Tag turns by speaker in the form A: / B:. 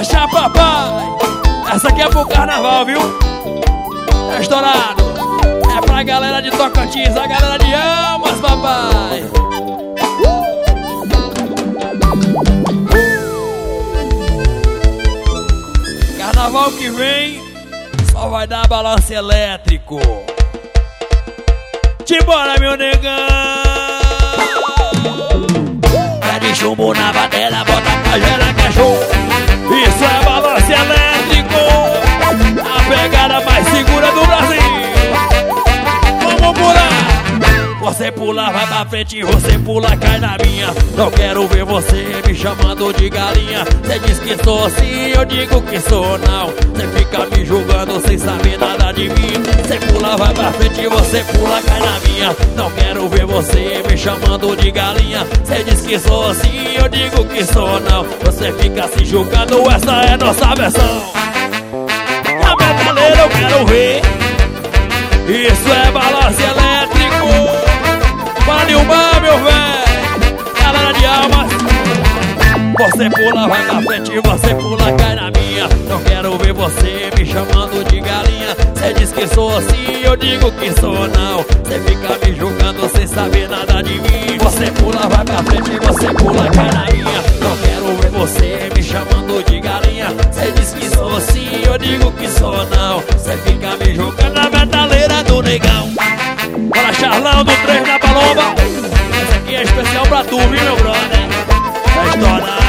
A: Relaxa, papai. Essa aqui é pro carnaval, viu? Tá estourado. É pra galera de Tocantins, a galera de Almas, papai. Carnaval que vem só vai dar balanço elétrico. Simbora, meu negão. É de chumbo na badela, bota pra gerar cachorro. Isso é balanço elétrico, a pegada mais segura do Brasil. Vamos pular. Você pula, vai pra frente, você pula, cai na minha. Não quero ver você me chamando de galinha. Cê diz que sou assim, eu digo que sou não. Cê fica me julgando sem saber nada de mim. Cê pula, vai pra frente, você pula, cai na minha. Não quero ver você me chamando de galinha. Cê diz que sou assim, eu digo que sou não. Você fica se julgando, essa é nossa versão. A metaleira eu quero ver. Isso é balanço elétrico. Vale o mar, meu velho. Galera de Almas. Você pula, vai pra frente, você pula, cai na minha. Não quero ver você me chamando de galinha. Cê diz que sou assim, eu digo que sou não. Cê fica me julgando sem saber nada de mim. Você pula, vai pra frente, você pula, cai na minha. Não quero ver você me chamando de galinha. Cê diz que sou assim, eu digo que sou não. Cê fica me julgando na metaleira do negão. Bora, Charlão do 3 na Paloma. Essa aqui é especial pra tu, viu, meu brother? Vai estourar.